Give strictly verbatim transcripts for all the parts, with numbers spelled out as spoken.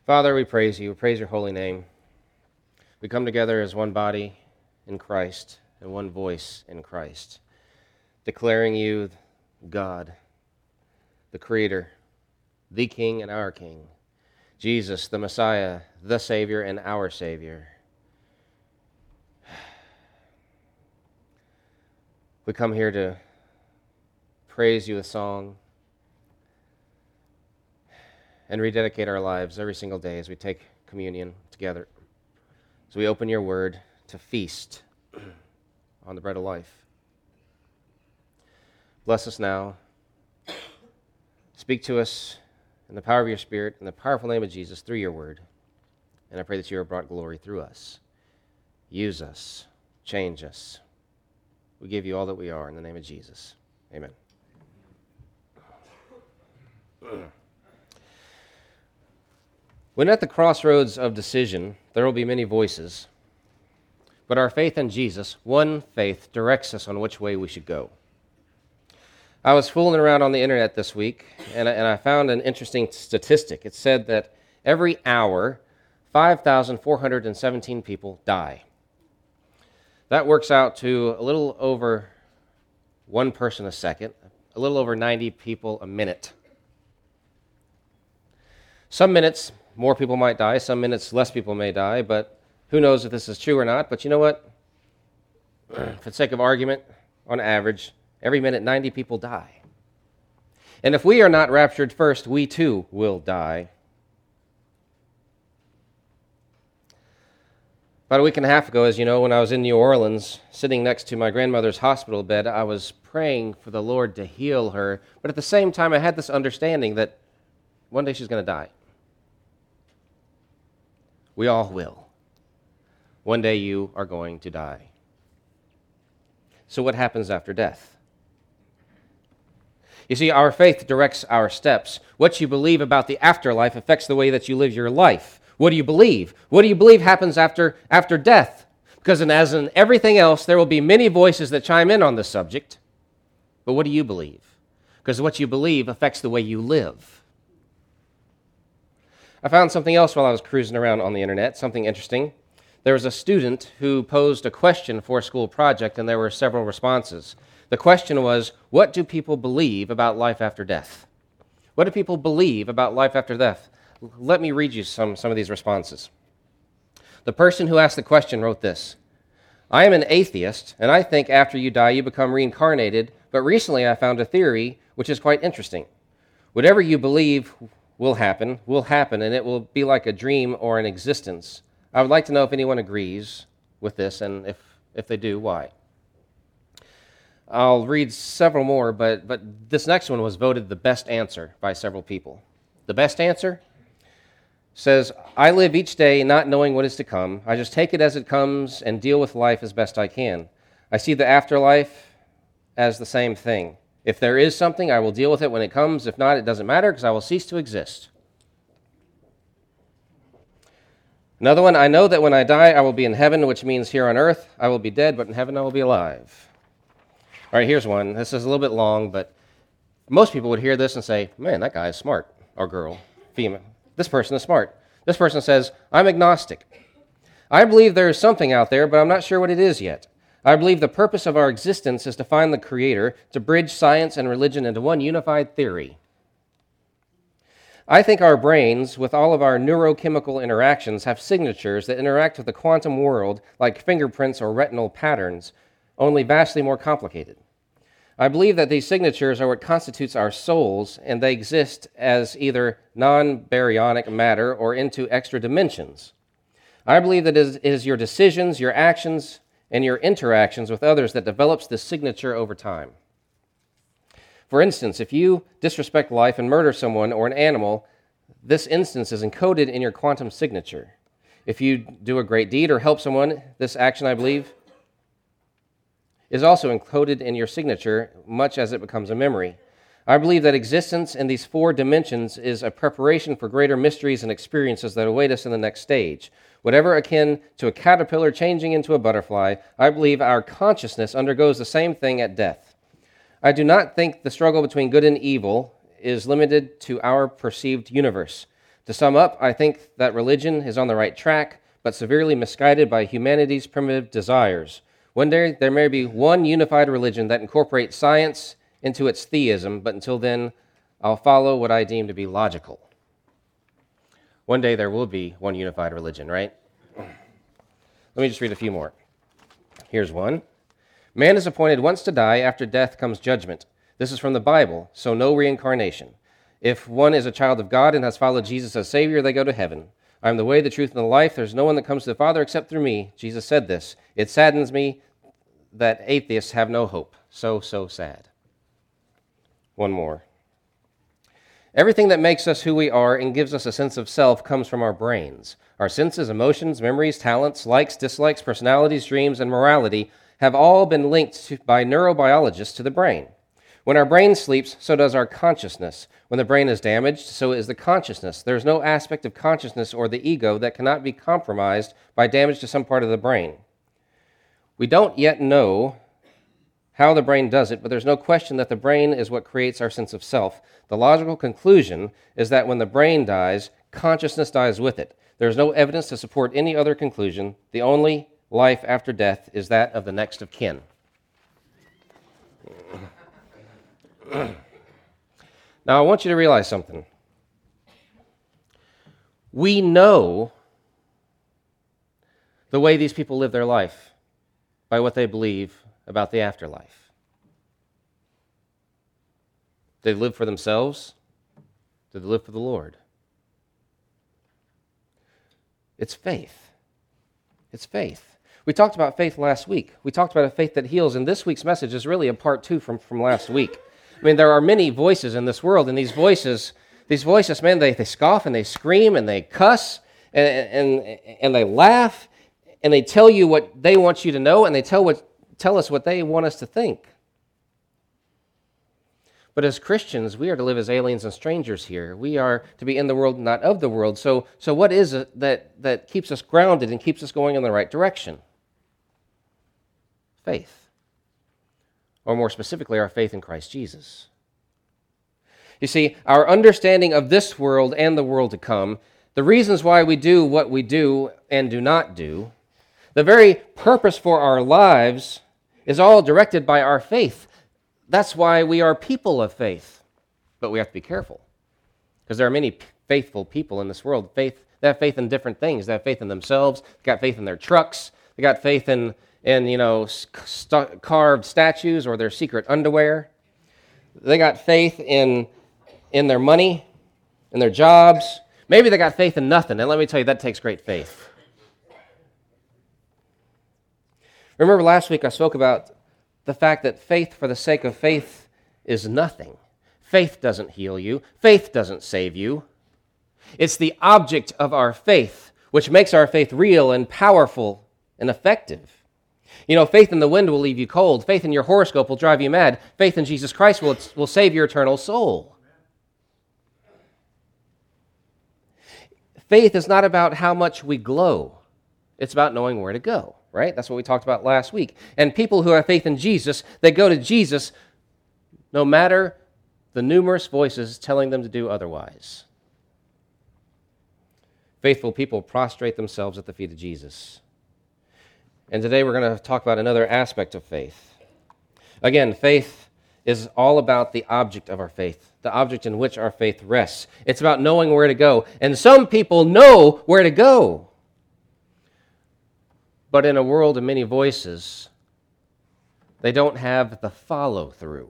Father, we praise you. We praise your holy name. We come together as one body in Christ and one voice in Christ, declaring you God, the Creator, the King and our King, Jesus, the Messiah, the Savior and our Savior. We come here to praise you with song and rededicate our lives every single day as we take communion together. As we open your word to feast on the bread of life. Bless us now. Speak to us in the power of your Spirit, in the powerful name of Jesus, through your word. And I pray that you have brought glory through us. Use us. Change us. We give you all that we are in the name of Jesus. Amen. When at the crossroads of decision, there will be many voices, but our faith in Jesus, one faith, directs us on which way we should go. I was fooling around on the internet this week, and I, and I found an interesting statistic. It said that every hour, five thousand four hundred seventeen people die. That works out to a little over one person a second, a little over ninety people a minute. Some minutes, more people might die. Some minutes, less people may die, but who knows if this is true or not. But you know what? For the sake of argument, on average, every minute, ninety people die. And if we are not raptured first, we too will die. About a week and a half ago, as you know, when I was in New Orleans, sitting next to my grandmother's hospital bed, I was praying for the Lord to heal her. But at the same time, I had this understanding that one day she's going to die. We all will. One day you are going to die. So what happens after death? You see, our faith directs our steps. What you believe about the afterlife affects the way that you live your life. What do you believe? What do you believe happens after, after death? Because in, as in everything else, there will be many voices that chime in on this subject. But what do you believe? Because what you believe affects the way you live. I found something else while I was cruising around on the internet, something interesting. There was a student who posed a question for a school project, and there were several responses. The question was, what do people believe about life after death? What do people believe about life after death? Let me read you some, some of these responses. The person who asked the question wrote this: I am an atheist, and I think after you die you become reincarnated, but recently I found a theory which is quite interesting. Whatever you believe will happen, will happen, and it will be like a dream or an existence. I would like to know if anyone agrees with this, and if, if they do, why. I'll read several more, but, but this next one was voted the best answer by several people. The best answer says, I live each day not knowing what is to come. I just take it as it comes and deal with life as best I can. I see the afterlife as the same thing. If there is something, I will deal with it when it comes. If not, it doesn't matter because I will cease to exist. Another one, I know that when I die, I will be in heaven, which means here on earth, I will be dead, but in heaven, I will be alive. All right, here's one. This is a little bit long, but most people would hear this and say, man, that guy is smart, or girl, female. This person is smart. This person says, I'm agnostic. I believe there is something out there, but I'm not sure what it is yet. I believe the purpose of our existence is to find the Creator, to bridge science and religion into one unified theory. I think our brains, with all of our neurochemical interactions, have signatures that interact with the quantum world like fingerprints or retinal patterns, only vastly more complicated. I believe that these signatures are what constitutes our souls, and they exist as either non-baryonic matter or into extra dimensions. I believe that it is your decisions, your actions, and your interactions with others that develops this signature over time. For instance, if you disrespect life and murder someone or an animal, this instance is encoded in your quantum signature. If you do a great deed or help someone, this action, I believe, is also encoded in your signature, much as it becomes a memory. I believe that existence in these four dimensions is a preparation for greater mysteries and experiences that await us in the next stage. Whatever akin to a caterpillar changing into a butterfly, I believe our consciousness undergoes the same thing at death. I do not think the struggle between good and evil is limited to our perceived universe, To sum up, I think that religion is on the right track, but severely misguided by humanity's primitive desires. One day, there may be one unified religion that incorporates science into its theism, but until then, I'll follow what I deem to be logical. One day, there will be one unified religion, right? Let me just read a few more. Here's one. Man is appointed once to die. After death comes judgment. This is from the Bible, so no reincarnation. If one is a child of God and has followed Jesus as Savior, they go to heaven. I am the way, the truth, and the life. There's no one that comes to the Father except through me. Jesus said this. It saddens me that atheists have no hope. So, so sad. One more. Everything that makes us who we are and gives us a sense of self comes from our brains. Our senses, emotions, memories, talents, likes, dislikes, personalities, dreams, and morality have all been linked to, by neurobiologists to the brain. When our brain sleeps, so does our consciousness. When the brain is damaged, so is the consciousness. There is no aspect of consciousness or the ego that cannot be compromised by damage to some part of the brain. We don't yet know how the brain does it, but there's no question that the brain is what creates our sense of self. The logical conclusion is that when the brain dies, consciousness dies with it. There is no evidence to support any other conclusion. The only life after death is that of the next of kin. Now, I want you to realize something. We know the way these people live their life by what they believe about the afterlife. They live for themselves. Do they live for the Lord? It's faith. It's faith. We talked about faith last week. We talked about a faith that heals, and this week's message is really a part two from, from last week. I mean, there are many voices in this world, and these voices, these voices, man, they, they scoff and they scream and they cuss and, and, and they laugh and they tell you what they want you to know and they tell, what, tell us what they want us to think. But as Christians, we are to live as aliens and strangers here. We are to be in the world, not of the world. So, so what is it that, that keeps us grounded and keeps us going in the right direction? Faith. Or more specifically, our faith in Christ Jesus. You see, our understanding of this world and the world to come, the reasons why we do what we do and do not do, the very purpose for our lives is all directed by our faith. That's why we are people of faith. But we have to be careful, because there are many faithful people in this world. Faith, they have faith in different things. They have faith in themselves. They got faith in their trucks. They got faith in and, you know, st- carved statues or their secret underwear. They got faith in, in their money, in their jobs. Maybe they got faith in nothing, and let me tell you, that takes great faith. Remember last week I spoke about the fact that faith for the sake of faith is nothing. Faith doesn't heal you. Faith doesn't save you. It's the object of our faith, which makes our faith real and powerful and effective. You know, faith in the wind will leave you cold. Faith in your horoscope will drive you mad. Faith in Jesus Christ will, will save your eternal soul. Faith is not about how much we glow. It's about knowing where to go, right? That's what we talked about last week. And people who have faith in Jesus, they go to Jesus no matter the numerous voices telling them to do otherwise. Faithful people prostrate themselves at the feet of Jesus. And today we're going to talk about another aspect of faith. Again, faith is all about the object of our faith, the object in which our faith rests. It's about knowing where to go. And some people know where to go. But in a world of many voices, they don't have the follow-through.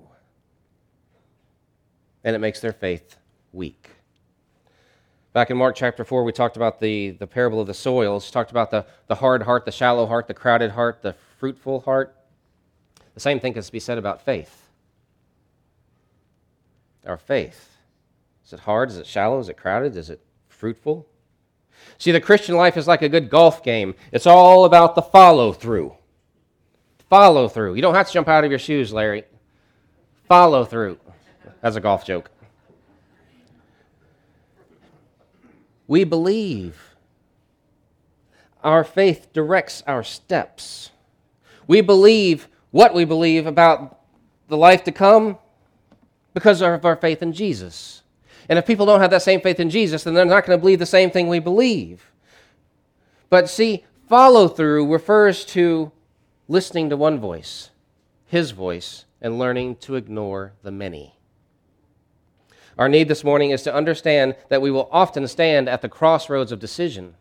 And it makes their faith weak. Back in Mark chapter four, we talked about the, the parable of the soils. We talked about the, the hard heart, the shallow heart, the crowded heart, the fruitful heart. The same thing can be said about faith. Our faith. Is it hard? Is it shallow? Is it crowded? Is it fruitful? See, the Christian life is like a good golf game. It's all about the follow-through. Follow-through. You don't have to jump out of your shoes, Larry. Follow-through. That's a golf joke. We believe. Our faith directs our steps. We believe what we believe about the life to come because of our faith in Jesus. And if people don't have that same faith in Jesus, then they're not going to believe the same thing we believe. But see, follow through refers to listening to one voice, his voice, and learning to ignore the many. Our need this morning is to understand that we will often stand at the crossroads of decision.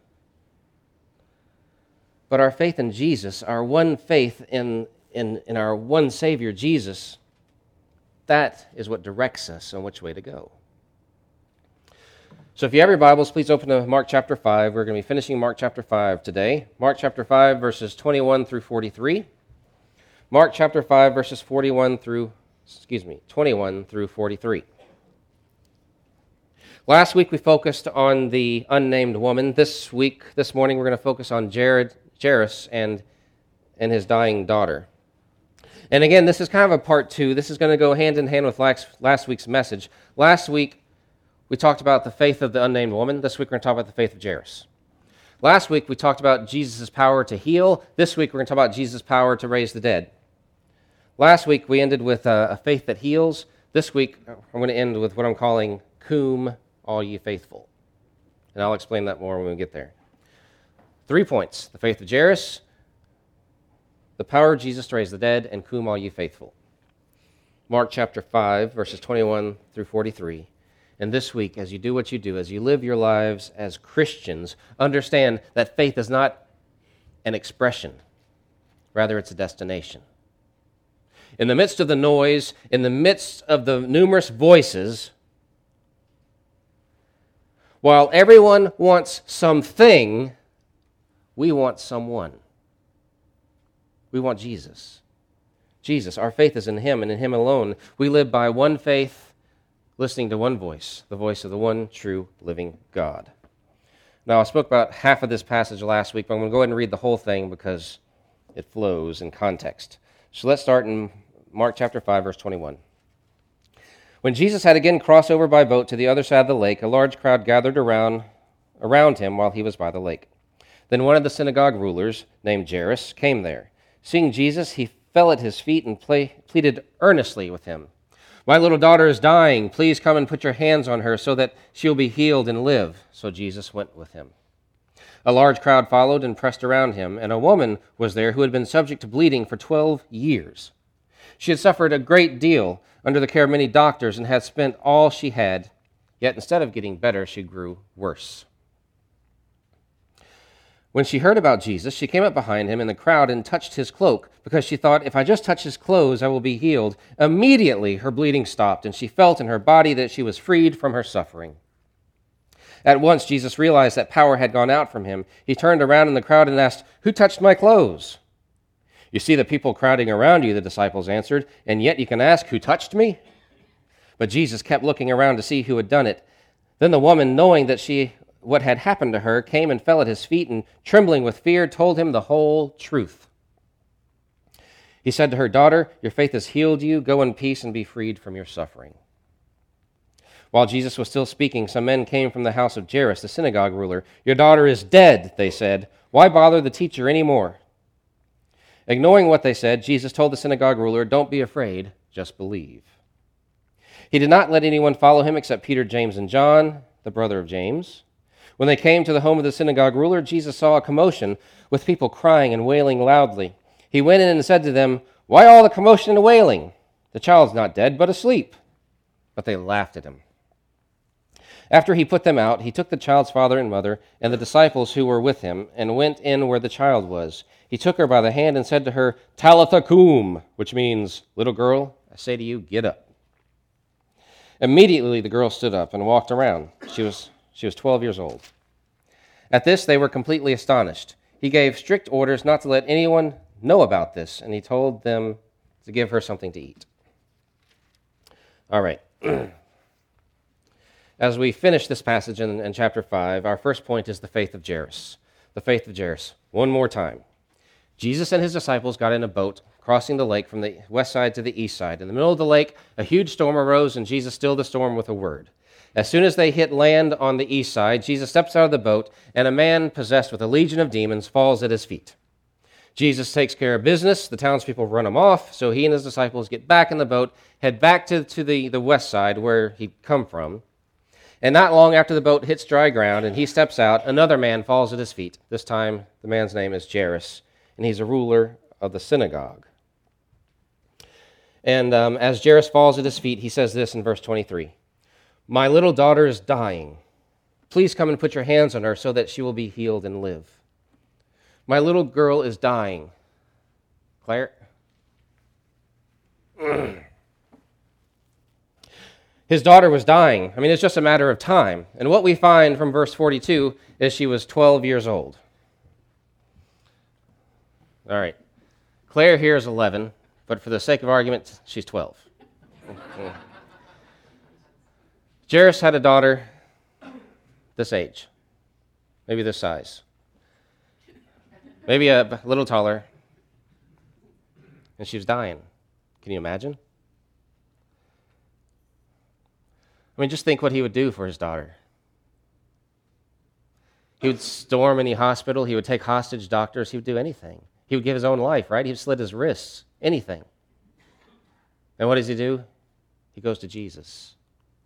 But our faith in Jesus, our one faith in, in, in our one Savior, Jesus, that is what directs us on which way to go. So if you have your Bibles, please open to Mark chapter five. We're going to be finishing Mark chapter five today. Mark chapter five, verses twenty-one through forty-three. Mark chapter five, verses forty-one through, excuse me, twenty-one through forty-three. Last week we focused on the unnamed woman. This week, this morning, we're going to focus on Jared, Jairus and, and his dying daughter. And again, this is kind of a part two. This is going to go hand in hand with last, last week's message. Last week, we talked about the faith of the unnamed woman. This week, we're going to talk about the faith of Jairus. Last week, we talked about Jesus' power to heal. This week, we're going to talk about Jesus' power to raise the dead. Last week, we ended with a, a faith that heals. This week, I'm going to end with what I'm calling Cum, all ye faithful. And I'll explain that more when we get there. Three points: the faith of Jairus, the power of Jesus to raise the dead, and Cum, all ye faithful. Mark chapter five, verses twenty-one through forty-three. And this week, as you do what you do, as you live your lives as Christians, understand that faith is not an expression. Rather, it's a destination. In the midst of the noise, in the midst of the numerous voices, while everyone wants something, we want someone. We want Jesus. Jesus, our faith is in Him and in Him alone. We live by one faith, listening to one voice, the voice of the one true living God. Now, I spoke about half of this passage last week, but I'm going to go ahead and read the whole thing because it flows in context. So let's start in Mark chapter five, verse twenty-one. When Jesus had again crossed over by boat to the other side of the lake, a large crowd gathered around, around him while he was by the lake. Then one of the synagogue rulers, named Jairus, came there. Seeing Jesus, he fell at his feet and play, pleaded earnestly with him. "My little daughter is dying. Please come and put your hands on her so that she will be healed and live." So Jesus went with him. A large crowd followed and pressed around him, and a woman was there who had been subject to bleeding for twelve years. She had suffered a great deal under the care of many doctors and had spent all she had, yet instead of getting better, she grew worse. When she heard about Jesus, she came up behind him in the crowd and touched his cloak, because she thought, "If I just touch his clothes, I will be healed." Immediately her bleeding stopped, and she felt in her body that she was freed from her suffering. At once Jesus realized that power had gone out from him. He turned around in the crowd and asked, "Who touched my clothes?" "You see the people crowding around you," the disciples answered, "and yet you can ask, 'Who touched me?'" But Jesus kept looking around to see who had done it. Then the woman, knowing that she what had happened to her, came and fell at his feet, and trembling with fear, told him the whole truth. He said to her, "Daughter, your faith has healed you. Go in peace and be freed from your suffering." While Jesus was still speaking, some men came from the house of Jairus, the synagogue ruler. "Your daughter is dead," they said. "Why bother the teacher anymore?" Ignoring what they said, Jesus told the synagogue ruler, "Don't be afraid, just believe." He did not let anyone follow him except Peter, James, and John, the brother of James. When they came to the home of the synagogue ruler, Jesus saw a commotion with people crying and wailing loudly. He went in and said to them, "Why all the commotion and wailing? The child's not dead, but asleep." But they laughed at him. After he put them out, he took the child's father and mother and the disciples who were with him and went in where the child was. He took her by the hand and said to her, "Talitha cum," which means, "Little girl, I say to you, get up." Immediately the girl stood up and walked around. She was She was twelve years old. At this, they were completely astonished. He gave strict orders not to let anyone know about this, and he told them to give her something to eat. All right. As we finish this passage in, in chapter five, our first point is the faith of Jairus. The faith of Jairus. One more time. Jesus and his disciples got in a boat, crossing the lake from the west side to the east side. In the middle of the lake, a huge storm arose, and Jesus stilled the storm with a word. As soon as they hit land on the east side, Jesus steps out of the boat, and a man possessed with a legion of demons falls at his feet. Jesus takes care of business. The townspeople run him off, so he and his disciples get back in the boat, head back to, to the, the west side where he'd come from. And not long after the boat hits dry ground and he steps out, another man falls at his feet. This time, the man's name is Jairus, and he's a ruler of the synagogue. And um, as Jairus falls at his feet, he says this in verse twenty-three, "My little daughter is dying. Please come and put your hands on her so that she will be healed and live." My little girl is dying. Claire? His daughter was dying. I mean, it's just a matter of time. And what we find from verse forty-two is she was twelve years old. All right. Claire here is eleven, but for the sake of argument, she's twelve. Jairus had a daughter this age, maybe this size, maybe a little taller, and she was dying. Can you imagine? I mean, just think what he would do for his daughter. He would storm any hospital. He would take hostage doctors. He would do anything. He would give his own life, right? He would slit his wrists, anything. And what does he do? He goes to Jesus.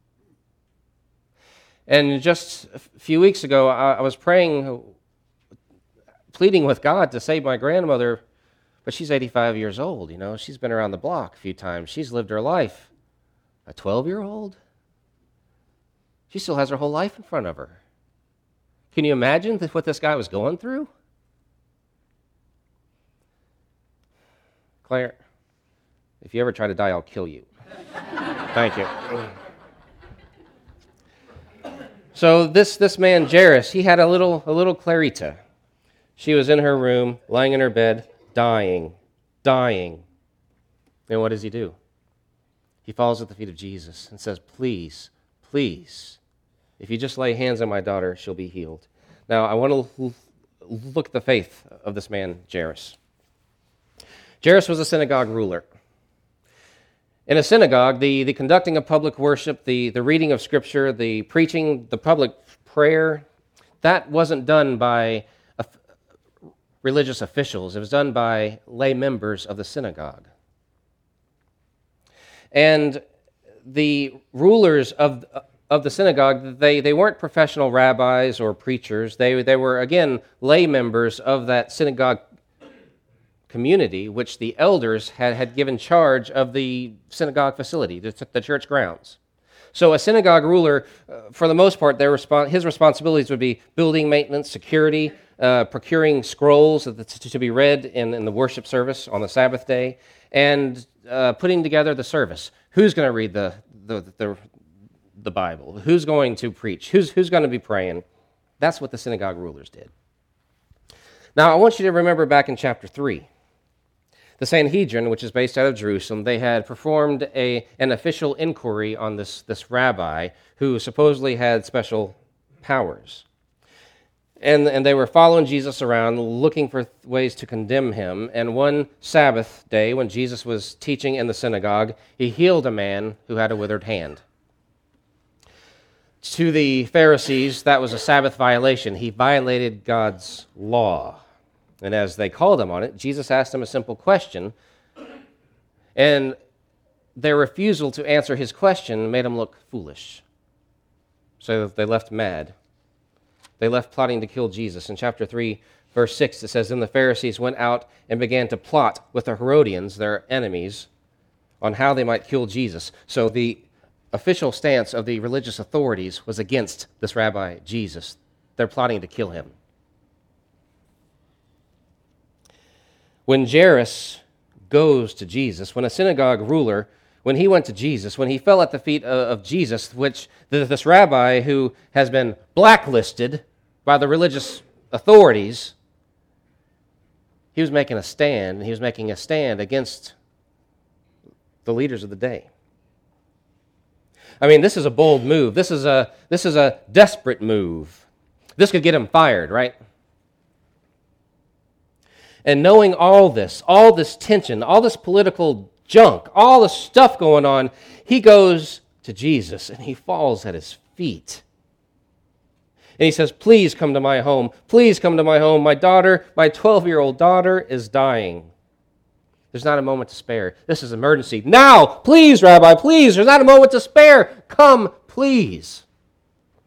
And just a few weeks ago, I was praying, pleading with God to save my grandmother, but she's eighty-five years old, you know. She's been around the block a few times. She's lived her life. A twelve-year-old? She still has her whole life in front of her. Can you imagine what this guy was going through? Claire, if you ever try to die, I'll kill you. Thank you. So this, this man, Jairus, he had a little, a little Clarita. She was in her room, lying in her bed, dying, dying. And what does he do? He falls at the feet of Jesus and says, please, please, if you just lay hands on my daughter, she'll be healed. Now, I want to look at the faith of this man, Jairus. Jairus was a synagogue ruler. In a synagogue, the, the conducting of public worship, the, the reading of Scripture, the preaching, the public prayer, that wasn't done by uh, religious officials. It was done by lay members of the synagogue. And the rulers of of the synagogue, they, they weren't professional rabbis or preachers. They, they were, again, lay members of that synagogue community, which the elders had, had given charge of the synagogue facility, the, the church grounds. So a synagogue ruler, uh, for the most part, their respons- his responsibilities would be building maintenance, security, uh, procuring scrolls to, to be read in, in the worship service on the Sabbath day, and uh, putting together the service. Who's going to read the, the, the the Bible? Who's going to preach? Who's, who's going to be praying? That's what the synagogue rulers did. Now, I want you to remember back in chapter three, the Sanhedrin, which is based out of Jerusalem, they had performed a, an official inquiry on this, this rabbi who supposedly had special powers. And, and they were following Jesus around, looking for ways to condemn him. And one Sabbath day, when Jesus was teaching in the synagogue, he healed a man who had a withered hand. To the Pharisees, that was a Sabbath violation. He violated God's law. And as they called him on it, Jesus asked them a simple question. And their refusal to answer his question made them look foolish. So they left mad. They left plotting to kill Jesus. In chapter three, verse six, it says, "Then the Pharisees went out and began to plot with the Herodians, their enemies, on how they might kill Jesus." So the official stance of the religious authorities was against this rabbi Jesus. They're plotting to kill him. When Jairus goes to Jesus, when a synagogue ruler, when he went to Jesus, when he fell at the feet of Jesus, which this rabbi who has been blacklisted by the religious authorities, he was making a stand, and he was making a stand against the leaders of the day. I mean, this is a bold move. This is a this is a desperate move. This could get him fired, right? And knowing all this, all this tension, all this political junk, all the stuff going on, he goes to Jesus and he falls at his feet. And he says, "Please come to my home. Please come to my home. My daughter, my twelve-year-old daughter is dying." There's not a moment to spare. This is emergency. Now, please, Rabbi, please. There's not a moment to spare. Come, please.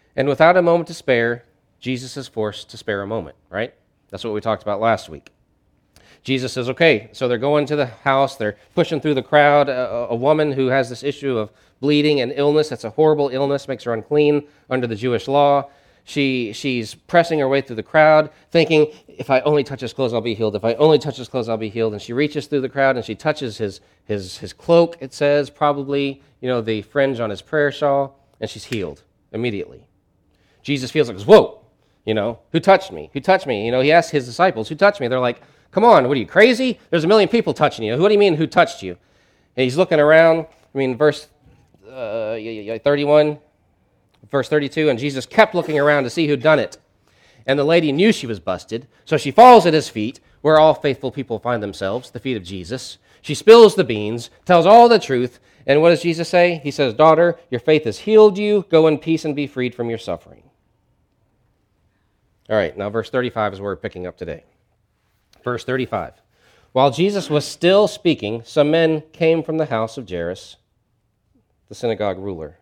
And without a moment to spare, Jesus is forced to spare a moment, right? That's what we talked about last week. Jesus says, okay, so they're going to the house, they're pushing through the crowd, a, a woman who has this issue of bleeding and illness. That's a horrible illness, makes her unclean under the Jewish law. She She's pressing her way through the crowd, thinking, if I only touch his clothes, I'll be healed. If I only touch his clothes, I'll be healed. And she reaches through the crowd, and she touches his, his, his cloak, it says, probably, you know, the fringe on his prayer shawl, and she's healed immediately. Jesus feels like, whoa, you know, who touched me? Who touched me? You know, he asks his disciples, who touched me? They're like, come on, what are you, crazy? There's a million people touching you. What do you mean, who touched you? And he's looking around. I mean, verse uh, thirty-one, verse thirty-two, and Jesus kept looking around to see who'd done it. And the lady knew she was busted, so she falls at his feet, where all faithful people find themselves, the feet of Jesus. She spills the beans, tells all the truth, and what does Jesus say? He says, daughter, your faith has healed you. Go in peace and be freed from your suffering. All right, now verse thirty-five is where we're picking up today. Verse thirty-five. While Jesus was still speaking, some men came from the house of Jairus, the synagogue ruler.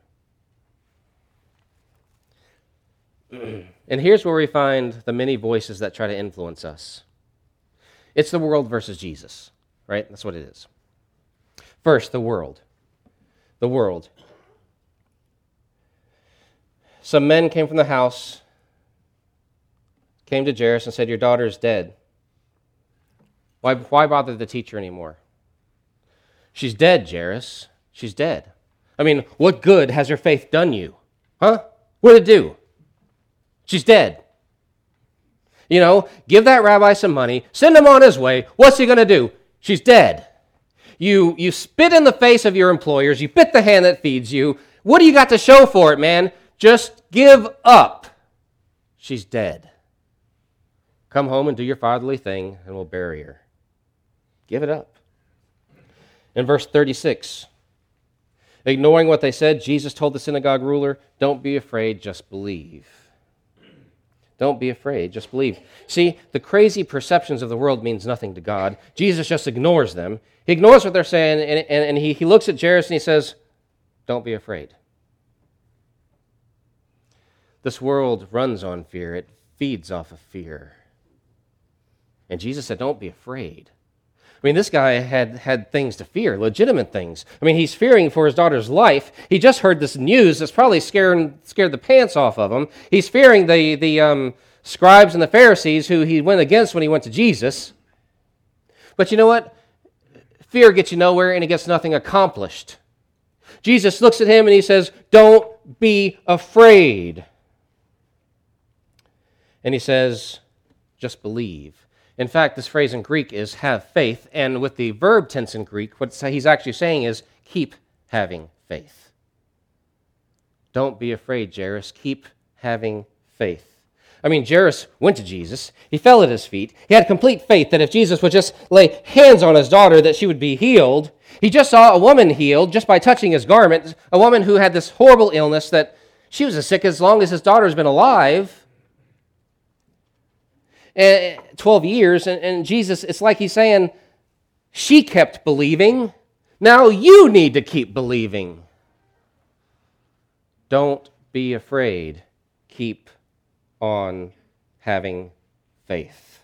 And here's where we find the many voices that try to influence us. It's the world versus Jesus, right? That's what it is. First, the world. The world. Some men came from the house, came to Jairus and said, your daughter is dead. Why, why bother the teacher anymore? She's dead, Jairus. She's dead. I mean, what good has her faith done you? Huh? What did it do? She's dead. You know, give that rabbi some money, send him on his way. What's he going to do? She's dead. You, you spit in the face of your employers. You bit the hand that feeds you. What do you got to show for it, man? Just give up. She's dead. Come home and do your fatherly thing, and we'll bury her. Give it up. In verse thirty-six, ignoring what they said, Jesus told the synagogue ruler, don't be afraid, just believe. Don't be afraid, just believe. See, the crazy perceptions of the world means nothing to God. Jesus just ignores them. He ignores what they're saying, and, and, and he, he looks at Jairus and he says, don't be afraid. This world runs on fear. It feeds off of fear. And Jesus said, don't be afraid. I mean, this guy had, had things to fear, legitimate things. I mean, he's fearing for his daughter's life. He just heard this news that's probably scared, scared the pants off of him. He's fearing the, the um, scribes and the Pharisees who he went against when he went to Jesus. But you know what? Fear gets you nowhere and it gets nothing accomplished. Jesus looks at him and he says, don't be afraid. And he says, just believe. In fact, this phrase in Greek is have faith, and with the verb tense in Greek, what he's actually saying is keep having faith. Don't be afraid, Jairus. Keep having faith. I mean, Jairus went to Jesus. He fell at his feet. He had complete faith that if Jesus would just lay hands on his daughter, that she would be healed. He just saw a woman healed just by touching his garment, a woman who had this horrible illness that she was as sick as long as his daughter's been alive. twelve years, and, and Jesus, it's like he's saying, she kept believing. Now you need to keep believing. Don't be afraid. Keep on having faith.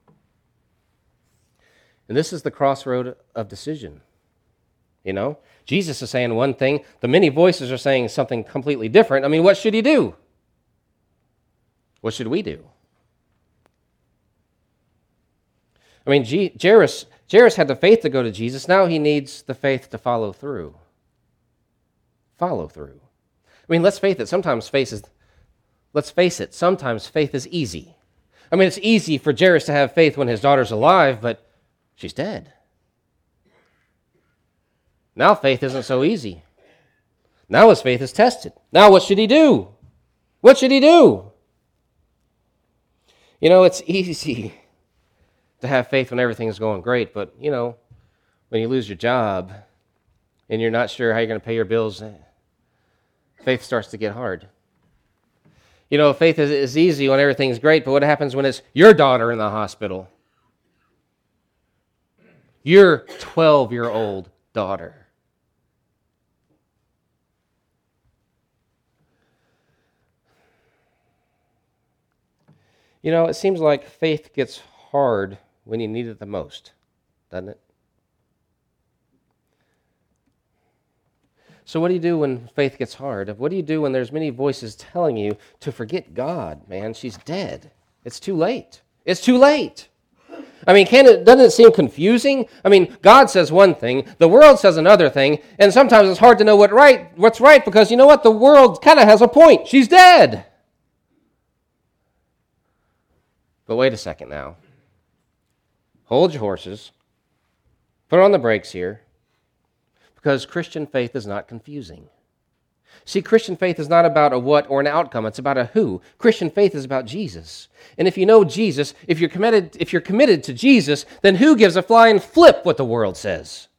And this is the crossroad of decision. You know, Jesus is saying one thing, the many voices are saying something completely different. I mean, what should he do? What should we do? I mean, Jairus, Jairus had the faith to go to Jesus. Now he needs the faith to follow through. Follow through. I mean, let's face it. Sometimes faith is, let's face it. Sometimes faith is easy. I mean, it's easy for Jairus to have faith when his daughter's alive, but she's dead. Now faith isn't so easy. Now his faith is tested. Now what should he do? What should he do? You know, it's easy to have faith when everything's going great, but, you know, when you lose your job and you're not sure how you're going to pay your bills, faith starts to get hard. You know, faith is, is easy when everything's great, but what happens when it's your daughter in the hospital? Your twelve-year-old daughter. You know, it seems like faith gets hard when you need it the most, doesn't it? So what do you do when faith gets hard? What do you do when there's many voices telling you to forget God, man? She's dead. It's too late. It's too late. I mean, can it, doesn't it seem confusing? I mean, God says one thing, the world says another thing, and sometimes it's hard to know what right, what's right because, you know what, the world kind of has a point. She's dead. But wait a second now. Hold your horses. Put on the brakes here. Because Christian faith is not confusing. See, Christian faith is not about a what or an outcome. It's about a who. Christian faith is about Jesus. And if you know Jesus, if you're committed, if you're committed to Jesus, then who gives a flying flip what the world says?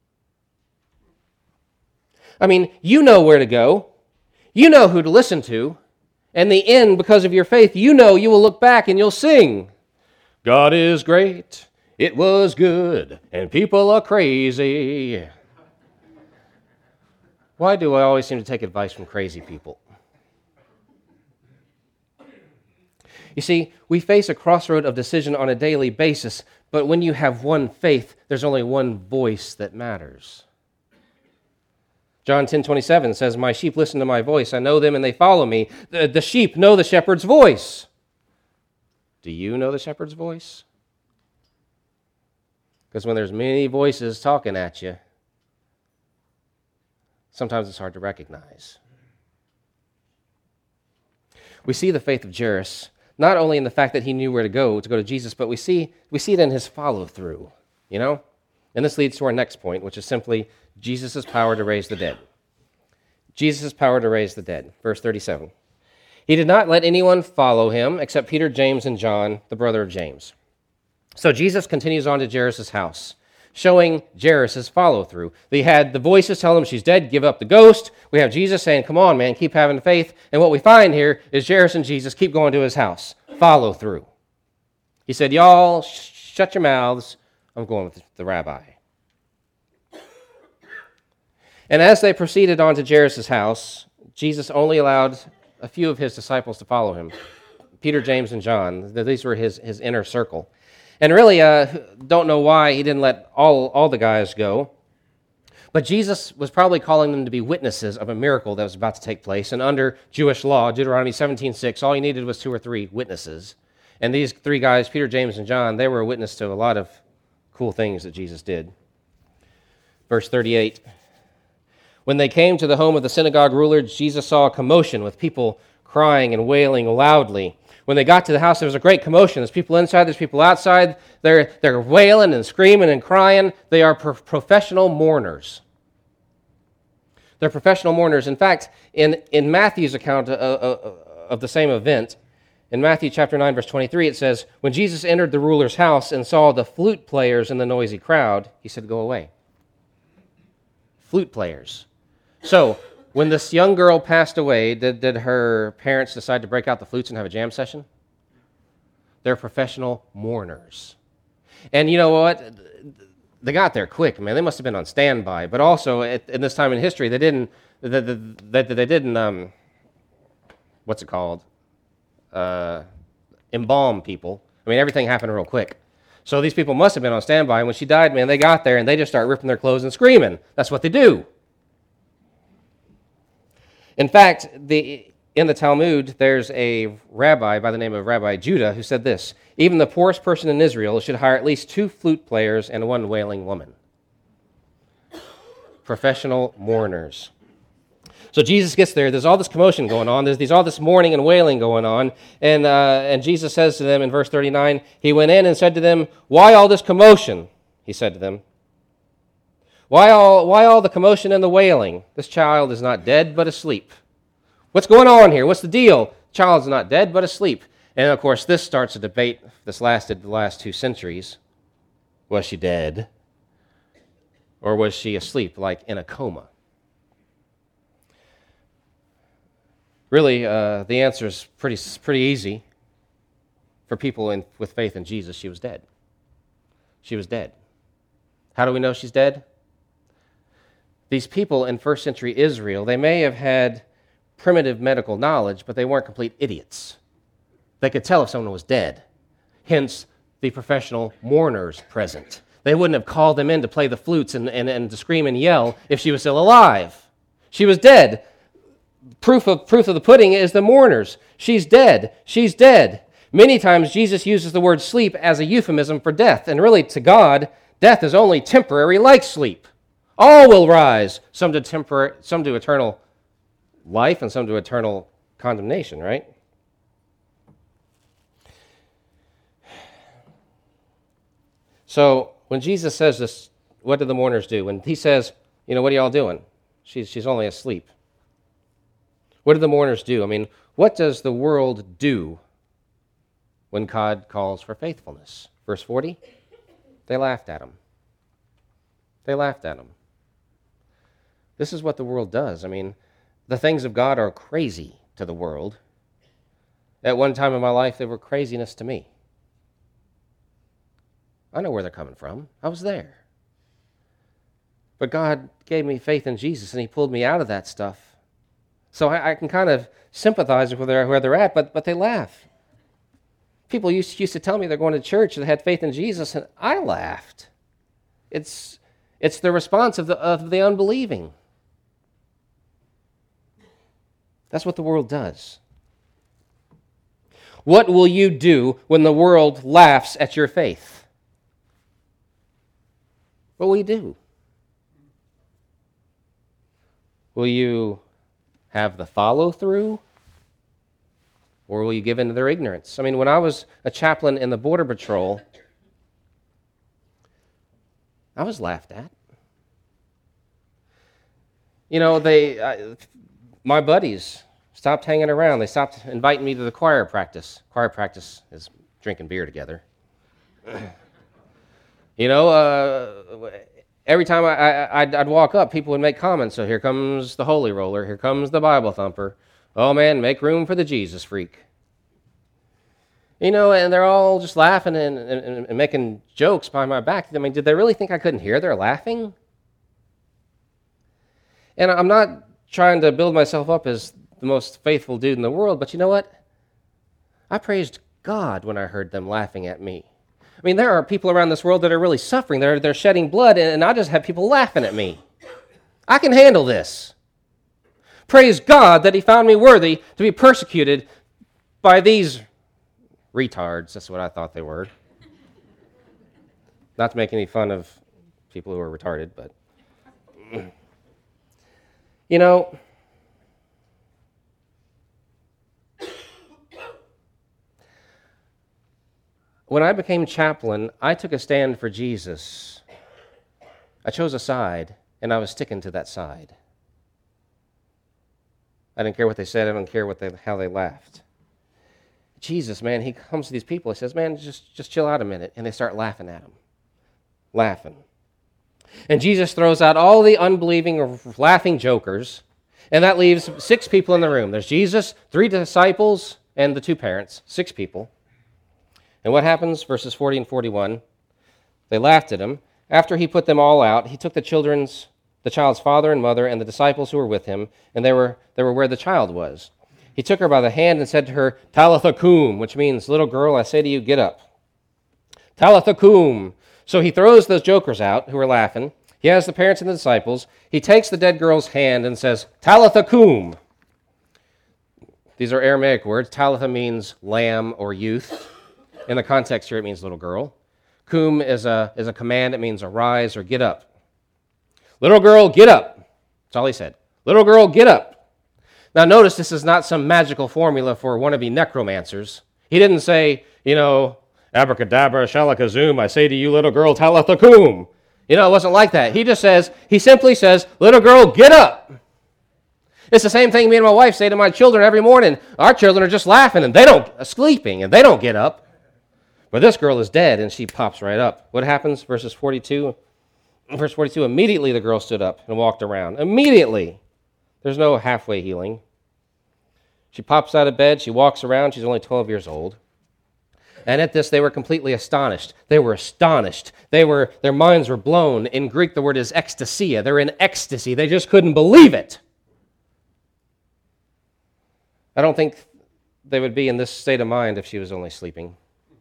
I mean, you know where to go. You know who to listen to. And the end, because of your faith, you know you will look back and you'll sing, God is great, it was good, and people are crazy. Why do I always seem to take advice from crazy people? You see, we face a crossroad of decision on a daily basis, but when you have one faith, there's only one voice that matters. John ten twenty-seven says, my sheep listen to my voice. I know them and they follow me. The, the sheep know the shepherd's voice. Do you know the shepherd's voice? Because when there's many voices talking at you, sometimes it's hard to recognize. We see the faith of Jairus, not only in the fact that he knew where to go, to go to Jesus, but we see, we see it in his follow-through, you know? And this leads to our next point, which is simply Jesus' power to raise the dead. Jesus' power to raise the dead. Verse thirty-seven. He did not let anyone follow him except Peter, James, and John, the brother of James. So Jesus continues on to Jairus' house, showing Jairus' follow-through. They had the voices telling him she's dead, give up the ghost. We have Jesus saying, come on, man, keep having faith. And what we find here is Jairus and Jesus keep going to his house. Follow-through. He said, y'all, sh- shut your mouths. I'm going with the rabbi. And as they proceeded on to Jairus' house, Jesus only allowed a few of his disciples to follow him. Peter, James, and John. These were his, his inner circle. And really, uh, don't know why he didn't let all, all the guys go. But Jesus was probably calling them to be witnesses of a miracle that was about to take place. And under Jewish law, Deuteronomy seventeen six, all you needed was two or three witnesses. And these three guys, Peter, James, and John, they were a witness to a lot of cool things that Jesus did. Verse thirty-eight. When they came to the home of the synagogue ruler, Jesus saw a commotion with people crying and wailing loudly. When they got to the house, there was a great commotion. There's people inside, there's people outside. They're, they're wailing and screaming and crying. They are pro- professional mourners. They're professional mourners. In fact, in, in Matthew's account of, of, of the same event, in Matthew chapter nine, verse twenty-three, it says, when Jesus entered the ruler's house and saw the flute players in the noisy crowd, he said, go away. Flute players. So, when this young girl passed away, did, did her parents decide to break out the flutes and have a jam session? They're professional mourners. And you know what? They got there quick, man. They must have been on standby. But also, at, in this time in history, they didn't, they, they, they didn't, um, what's it called? Uh, embalm people. I mean, everything happened real quick. So these people must have been on standby. And when she died, man, they got there and they just start ripping their clothes and screaming. That's what they do. In fact, the, in the Talmud, there's a rabbi by the name of Rabbi Judah who said this, even the poorest person in Israel should hire at least two flute players and one wailing woman. Professional mourners. So Jesus gets there. There's all this commotion going on. There's, there's all this mourning and wailing going on. And, uh, and Jesus says to them in verse thirty-nine, he went in and said to them, why all this commotion? He said to them. Why all, why all the commotion and the wailing? This child is not dead, but asleep. What's going on here? What's the deal? The child's not dead, but asleep. And, of course, this starts a debate that's lasted the last two centuries. Was she dead? Or was she asleep, like in a coma? Really, uh, the answer is pretty, pretty easy. For people in, with faith in Jesus, she was dead. She was dead. How do we know she's dead? These people in first century Israel, they may have had primitive medical knowledge, but they weren't complete idiots. They could tell if someone was dead. Hence, the professional mourners present. They wouldn't have called them in to play the flutes and, and, and to scream and yell if she was still alive. She was dead. Proof of, proof of the pudding is the mourners. She's dead. She's dead. Many times Jesus uses the word sleep as a euphemism for death. And really, to God, death is only temporary like sleep. All will rise, some to, tempor- some to eternal life and some to eternal condemnation, right? So when Jesus says this, what do the mourners do? When he says, you know, what are y'all doing? She's, she's only asleep. What do the mourners do? I mean, what does the world do when God calls for faithfulness? Verse forty, they laughed at him. They laughed at him. This is what the world does. I mean, the things of God are crazy to the world. At one time in my life, they were craziness to me. I know where they're coming from. I was there. But God gave me faith in Jesus, and he pulled me out of that stuff. So I, I can kind of sympathize with where they're at, but, but they laugh. People used, used to tell me they're going to church and had faith in Jesus, and I laughed. It's, it's the response of the, of the unbelieving. That's what the world does. What will you do when the world laughs at your faith? What will you do? Will you have the follow-through? Or will you give in to their ignorance? I mean, when I was a chaplain in the Border Patrol, I was laughed at. You know, they, I, my buddies stopped hanging around. They stopped inviting me to the choir practice. Choir practice is drinking beer together. You know, uh, every time I, I, I'd, I'd walk up, people would make comments. So here comes the Holy Roller. Here comes the Bible Thumper. Oh, man, make room for the Jesus Freak. You know, and they're all just laughing and, and, and making jokes behind my back. I mean, did they really think I couldn't hear their laughing? And I'm not trying to build myself up as the most faithful dude in the world, but you know what? I praised God when I heard them laughing at me. I mean, there are people around this world that are really suffering. They're, they're shedding blood, and I just have people laughing at me. I can handle this. Praise God that he found me worthy to be persecuted by these retards. That's what I thought they were. Not to make any fun of people who are retarded, but... You know, when I became chaplain, I took a stand for Jesus. I chose a side, and I was sticking to that side. I didn't care what they said. I don't care what they, how they laughed. Jesus, man, he comes to these people. He says, man, just, just chill out a minute. And they start laughing at him. Laughing. And Jesus throws out all the unbelieving or laughing jokers, and that leaves six people in the room. There's Jesus, three disciples, and the two parents. Six people. And what happens? Verses forty and forty-one. They laughed at him. After he put them all out, he took the children's, the child's father and mother and the disciples who were with him, and they were, they were where the child was. He took her by the hand and said to her, Talitha cum, which means, little girl, I say to you, get up. Talitha cum. So he throws those jokers out who are laughing. He has the parents and the disciples. He takes the dead girl's hand and says, Talitha cum. These are Aramaic words. Talitha means lamb or youth. In the context here, it means little girl. Cum is a, is a command. It means arise or get up. Little girl, get up. That's all he said. Little girl, get up. Now notice this is not some magical formula for wannabe necromancers. He didn't say, you know, abracadabra, shalakazoo, I say to you, little girl, Talitha cum. You know, it wasn't like that. He just says, he simply says, little girl, get up. It's the same thing me and my wife say to my children every morning. Our children are just laughing and they don't, uh, sleeping, and they don't get up. But this girl is dead, and she pops right up. What happens? Verses forty-two. Verse forty-two, immediately the girl stood up and walked around. Immediately. There's no halfway healing. She pops out of bed. She walks around. She's only twelve years old. And at this, they were completely astonished. They were astonished. They were, their minds were blown. In Greek, the word is ecstasia. They're in ecstasy. They just couldn't believe it. I don't think they would be in this state of mind if she was only sleeping.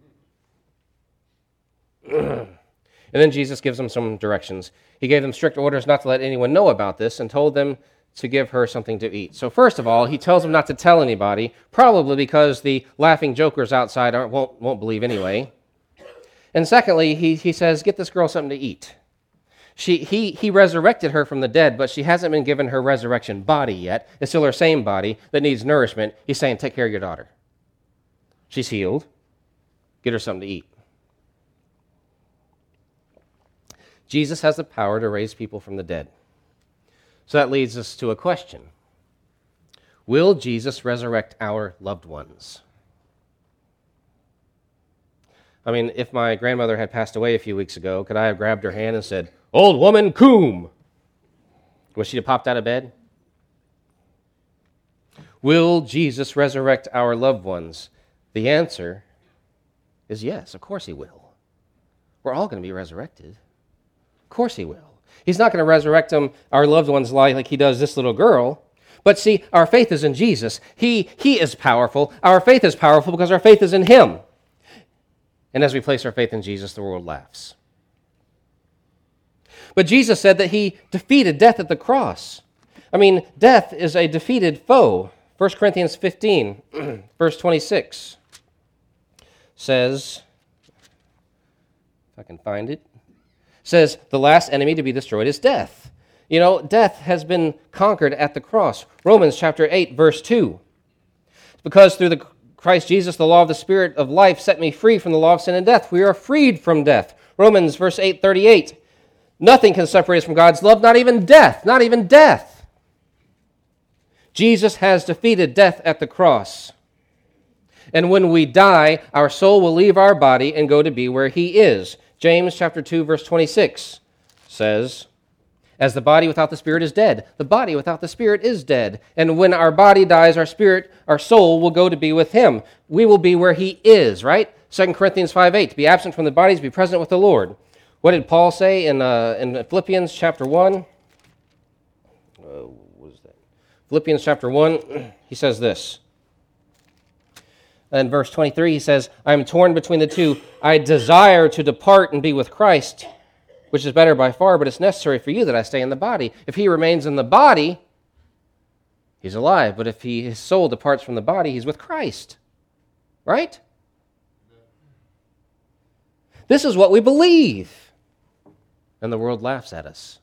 And then Jesus gives them some directions. He gave them strict orders not to let anyone know about this and told them to give her something to eat. So first of all, he tells them not to tell anybody, probably because the laughing jokers outside aren't, won't, won't believe anyway. And secondly, he, he says, get this girl something to eat. She, he, he resurrected her from the dead, but she hasn't been given her resurrection body yet. It's still her same body that needs nourishment. He's saying, take care of your daughter. She's healed. Get her something to eat. Jesus has the power to raise people from the dead. So that leads us to a question. Will Jesus resurrect our loved ones? I mean, if my grandmother had passed away a few weeks ago, could I have grabbed her hand and said, "Old woman, coom"? Would she have popped out of bed? Will Jesus resurrect our loved ones? The answer is yes, of course he will. We're all going to be resurrected. Of course he will. He's not going to resurrect them, our loved ones, like, like he does this little girl. But see, our faith is in Jesus. He, he is powerful. Our faith is powerful because our faith is in him. And as we place our faith in Jesus, the world laughs. But Jesus said that he defeated death at the cross. I mean, death is a defeated foe. First Corinthians fifteen, verse twenty-six says, if I can find it, says, the last enemy to be destroyed is death. You know, death has been conquered at the cross. Romans chapter eight, verse two. Because through the Christ Jesus, the law of the Spirit of life, set me free from the law of sin and death. We are freed from death. Romans verse eight thirty-eight. Nothing can separate us from God's love, not even death, not even death. Jesus has defeated death at the cross. And when we die, our soul will leave our body and go to be where he is. James chapter two, verse twenty-six says, as the body without the spirit is dead, the body without the spirit is dead. And when our body dies, our spirit, our soul will go to be with him. We will be where he is, right? Second Corinthians five eight, be absent from the bodies, be present with the Lord. What did Paul say in, uh, in Philippians chapter one? Uh, what is that? Philippians chapter one, he says this. In verse twenty-three, he says, I am torn between the two. I desire to depart and be with Christ, which is better by far, but it's necessary for you that I stay in the body. If he remains in the body, he's alive. But if he, his soul departs from the body, he's with Christ. Right? This is what we believe. And the world laughs at us.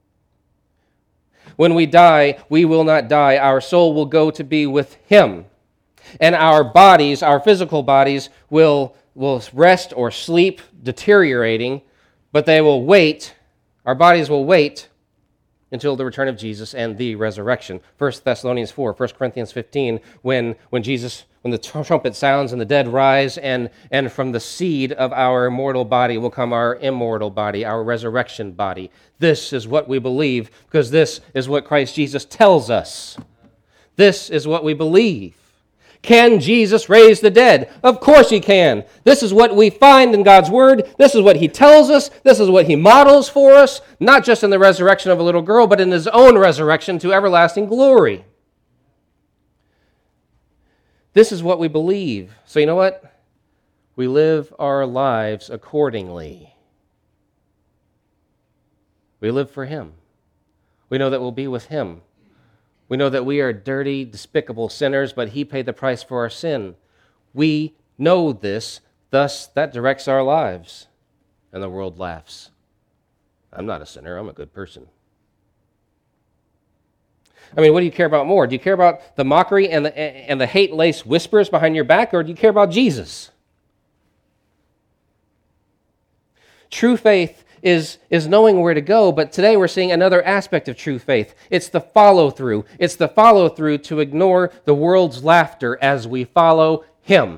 When we die, we will not die. Our soul will go to be with him. And our bodies, our physical bodies, will, will rest or sleep, deteriorating, but they will wait, our bodies will wait until the return of Jesus and the resurrection. First Thessalonians four, First Corinthians fifteen, when, when Jesus, when the trumpet sounds and the dead rise, and, and from the seed of our immortal body will come our immortal body, our resurrection body. This is what we believe, because this is what Christ Jesus tells us. This is what we believe. Can Jesus raise the dead? Of course he can. This is what we find in God's word. This is what he tells us. This is what he models for us, not just in the resurrection of a little girl, but in his own resurrection to everlasting glory. This is what we believe. So you know what? We live our lives accordingly. We live for him. We know that we'll be with him. We know that we are dirty, despicable sinners, but he paid the price for our sin. We know this, thus that directs our lives. And the world laughs. I'm not a sinner, I'm a good person. I mean, what do you care about more? Do you care about the mockery and the, and the hate-laced whispers behind your back, or do you care about Jesus? True faith Is, is knowing where to go, but today we're seeing another aspect of true faith. It's the follow-through. It's the follow-through to ignore the world's laughter as we follow him.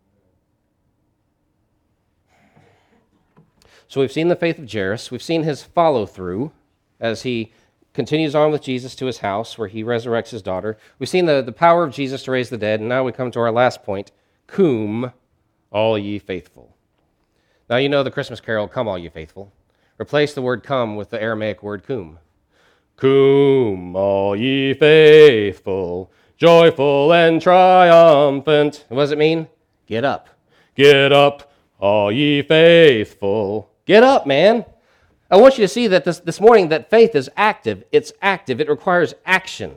So we've seen the faith of Jairus. We've seen his follow-through as he continues on with Jesus to his house where he resurrects his daughter. We've seen the, the power of Jesus to raise the dead, and now we come to our last point. Cum, all ye faithful. Now you know the Christmas carol, Come All Ye Faithful. Replace the word come with the Aramaic word cum. Cum, all ye faithful, joyful and triumphant. What does it mean? Get up. Get up, all ye faithful. Get up, man. I want you to see that this, this morning that faith is active. It's active. It requires action.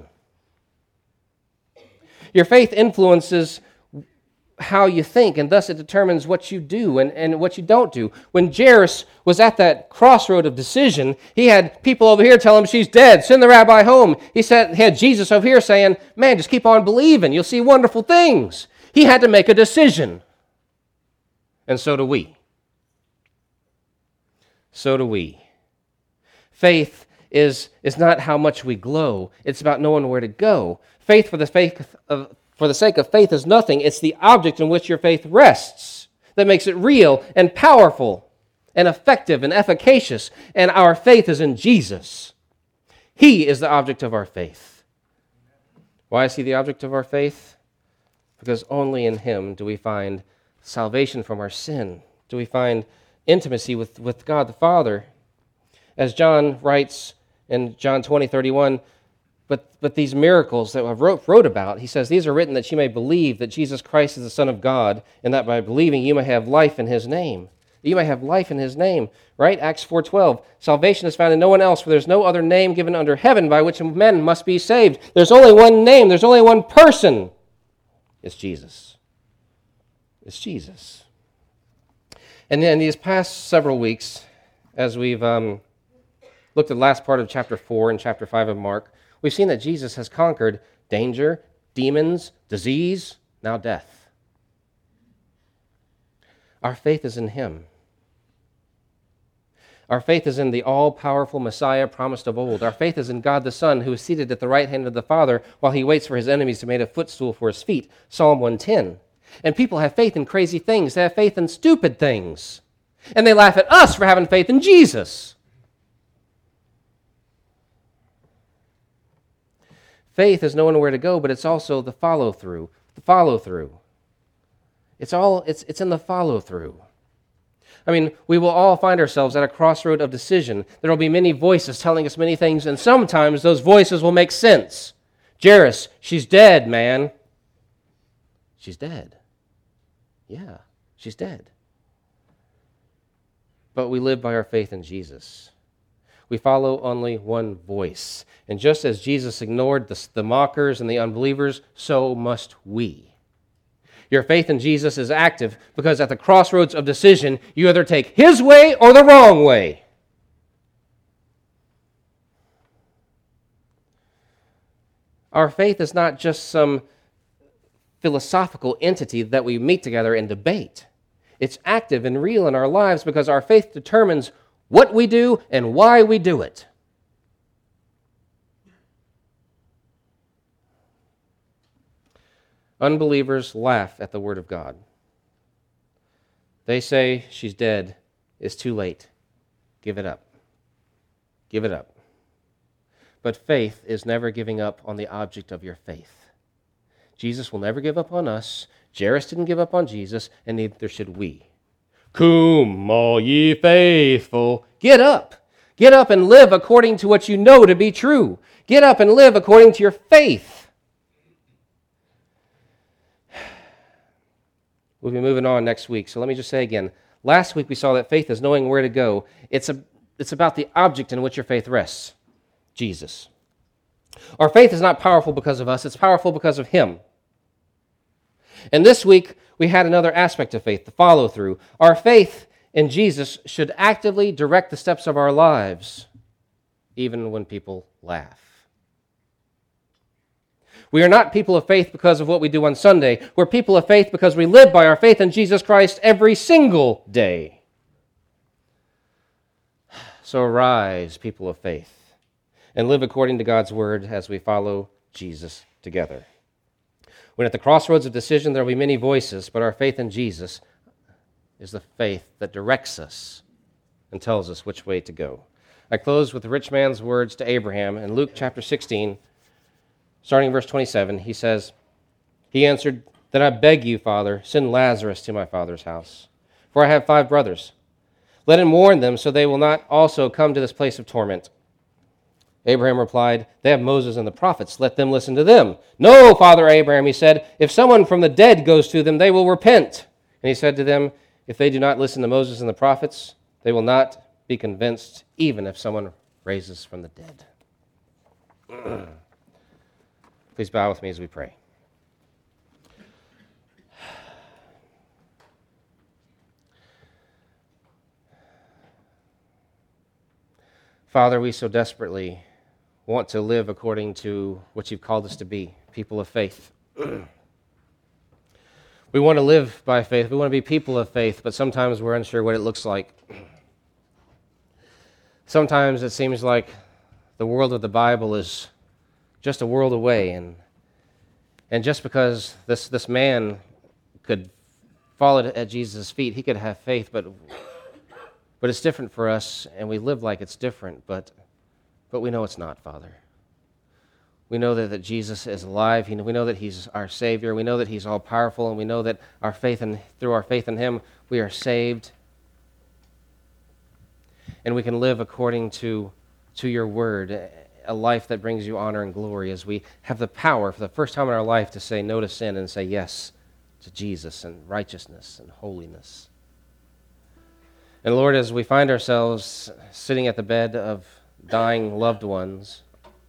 Your faith influences how you think, and thus it determines what you do and, and what you don't do. When Jairus was at that crossroad of decision, he had people over here tell him she's dead, send the rabbi home. He said he had Jesus over here saying, man, just keep on believing, you'll see wonderful things. He had to make a decision. And so do we. So do we. Faith is, is not how much we glow. It's about knowing where to go. Faith for the faith of For the sake of faith is nothing. It's the object in which your faith rests that makes it real and powerful and effective and efficacious. And our faith is in Jesus. He is the object of our faith. Why is he the object of our faith? Because only in him do we find salvation from our sin. Do we find intimacy with, with God the Father. As John writes in John twenty thirty-one, But but these miracles that I wrote, wrote about, he says, these are written that you may believe that Jesus Christ is the Son of God, and that by believing you may have life in his name. You may have life in his name, right? Acts four twelve. Salvation is found in no one else, for there's no other name given under heaven by which men must be saved. There's only one name. There's only one person. It's Jesus. It's Jesus. And then these past several weeks, as we've um, looked at the last part of chapter four and chapter five of Mark, we've seen that Jesus has conquered danger, demons, disease, now death. Our faith is in him. Our faith is in the all-powerful Messiah promised of old. Our faith is in God the Son, who is seated at the right hand of the Father while he waits for his enemies to make a footstool for his feet. Psalm one ten. And people have faith in crazy things. They have faith in stupid things. And they laugh at us for having faith in Jesus. Faith is knowing where to go, but it's also the follow-through. The follow-through. It's all it's it's in the follow-through. I mean, we will all find ourselves at a crossroad of decision. There will be many voices telling us many things, and sometimes those voices will make sense. Jairus, she's dead, man. She's dead. Yeah, she's dead. But we live by our faith in Jesus. We follow only one voice. And just as Jesus ignored the, the mockers and the unbelievers, so must we. Your faith in Jesus is active because at the crossroads of decision, you either take his way or the wrong way. Our faith is not just some philosophical entity that we meet together and debate. It's active and real in our lives because our faith determines what we do and why we do it. Unbelievers laugh at the word of God. They say she's dead. It's too late. Give it up. Give it up. But faith is never giving up on the object of your faith. Jesus will never give up on us. Jairus didn't give up on Jesus, and neither should we. Come, all ye faithful. Get up. Get up and live according to what you know to be true. Get up and live according to your faith. We'll be moving on next week, so let me just say again. Last week we saw that faith is knowing where to go. It's, a, it's about the object in which your faith rests, Jesus. Our faith is not powerful because of us, it's powerful because of him. And this week we had another aspect of faith, the follow-through. Our faith in Jesus should actively direct the steps of our lives, even when people laugh. We are not people of faith because of what we do on Sunday. We're people of faith because we live by our faith in Jesus Christ every single day. So arise, people of faith, and live according to God's word as we follow Jesus together. When at the crossroads of decision there will be many voices, but our faith in Jesus is the faith that directs us and tells us which way to go. I close with the rich man's words to Abraham in Luke chapter sixteen, starting in verse twenty-seven. He says, he answered, "Then I beg you, Father, send Lazarus to my father's house, for I have five brothers. Let him warn them so they will not also come to this place of torment." Abraham replied, "They have Moses and the prophets. Let them listen to them." "No, Father Abraham," he said, "if someone from the dead goes to them, they will repent." And he said to them, "If they do not listen to Moses and the prophets, they will not be convinced, even if someone raises from the dead." Please bow with me as we pray. Father, we so desperately want to live according to what you've called us to be, people of faith. We want to live by faith. We want to be people of faith, but sometimes we're unsure what it looks like. Sometimes it seems like the world of the Bible is just a world away, and and just because this, this man could fall at, at Jesus' feet, he could have faith, but but it's different for us, and we live like it's different, but but we know it's not, Father. We know that, that Jesus is alive. We know that he's our Savior. We know that he's all-powerful, and we know that our faith in, through our faith in him, we are saved. And we can live according to, to your word, a life that brings you honor and glory, as we have the power for the first time in our life to say no to sin and say yes to Jesus and righteousness and holiness. And Lord, as we find ourselves sitting at the bed of dying loved ones,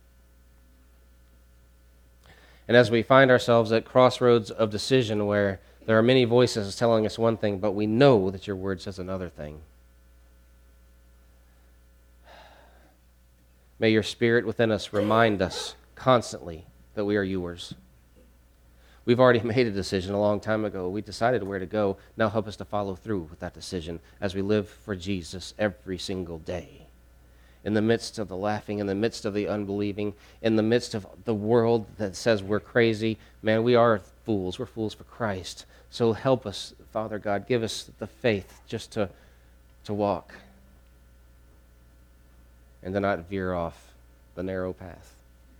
and as we find ourselves at crossroads of decision where there are many voices telling us one thing, but we know that your word says another thing, may your Spirit within us remind us constantly that we are yours. We've already made a decision a long time ago. We decided where to go. Now help us to follow through with that decision as we live for Jesus every single day. In the midst of the laughing, in the midst of the unbelieving, in the midst of the world that says we're crazy, man, we are fools. We're fools for Christ. So help us, Father God. Give us the faith just to, to walk and to not veer off the narrow path.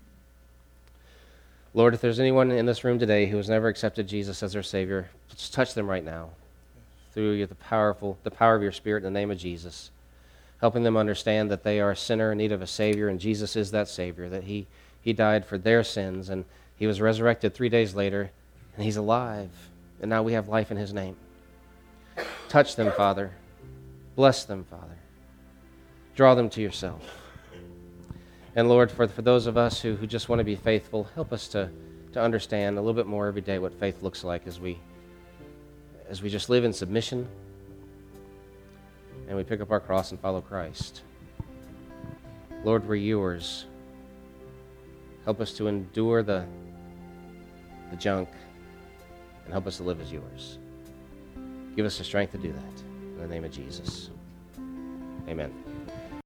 Lord, if there's anyone in this room today who has never accepted Jesus as their Savior, just touch them right now through the powerful, the power of your Spirit in the name of Jesus, helping them understand that they are a sinner in need of a Savior, and Jesus is that Savior, that he, he died for their sins, and he was resurrected three days later, and he's alive, and now we have life in his name. Touch them, Father. Bless them, Father. Draw them to yourself. And Lord, for, for those of us who, who just want to be faithful, help us to, to understand a little bit more every day what faith looks like as we, as we just live in submission and we pick up our cross and follow Christ. Lord, we're yours. Help us to endure the, the junk and help us to live as yours. Give us the strength to do that. In the name of Jesus. Amen.